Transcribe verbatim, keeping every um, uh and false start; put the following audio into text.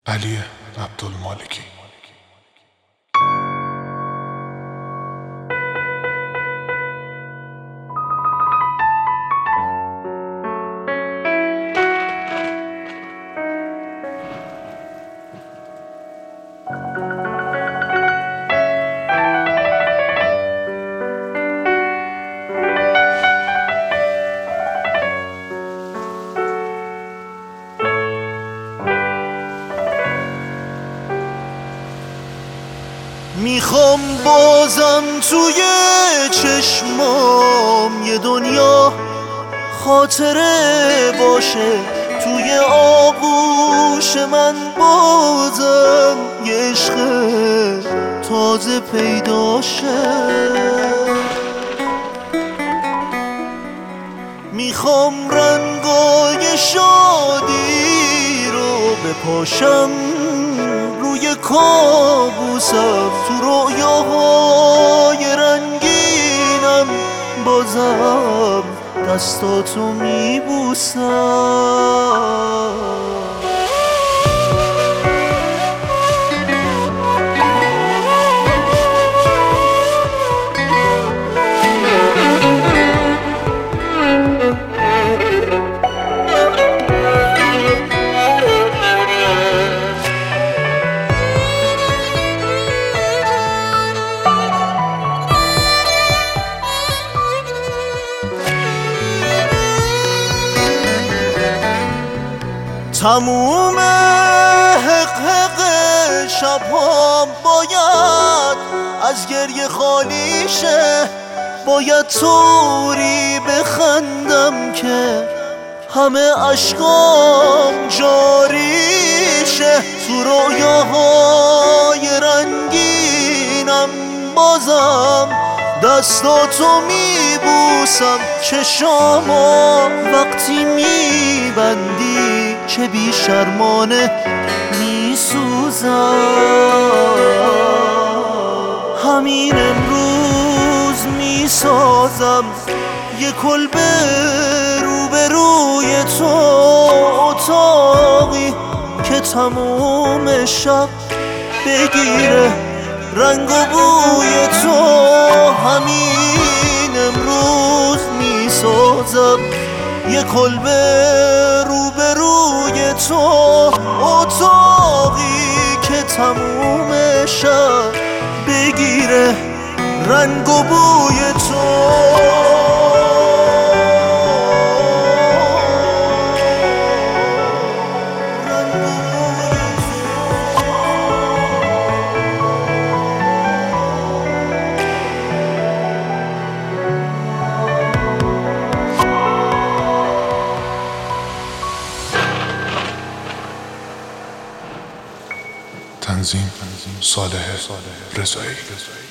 علی عبدالمالکی. میخوام بازم توی چشمام یه دنیا خاطره باشه، توی آغوش من بازم یه عشق تازه پیداشه. میخوام رنگای شادی رو بپاشم روی کابوسم، تو رویاهای رنگینم بازم دستاتو میبوسم. تموم حق حق شبهام باید از گریه خالی شه، باید طوری بخندم که همه اشکام جاری شه. تو رویاهای رنگینم بازم دستاتو میبوسم، چشامو وقتی میبندی چه بی شرمانه میسوزم. همین امروز میسازم یه کلبه روبروی تو، اتاقی که تموم شب بگیره رنگ و بوی تو. همین امروز میسازم یه کلبه روبروی تو، اتاقی که تموم شب بگیره رنگ و بوی تو. تنظیم صالح رضایی.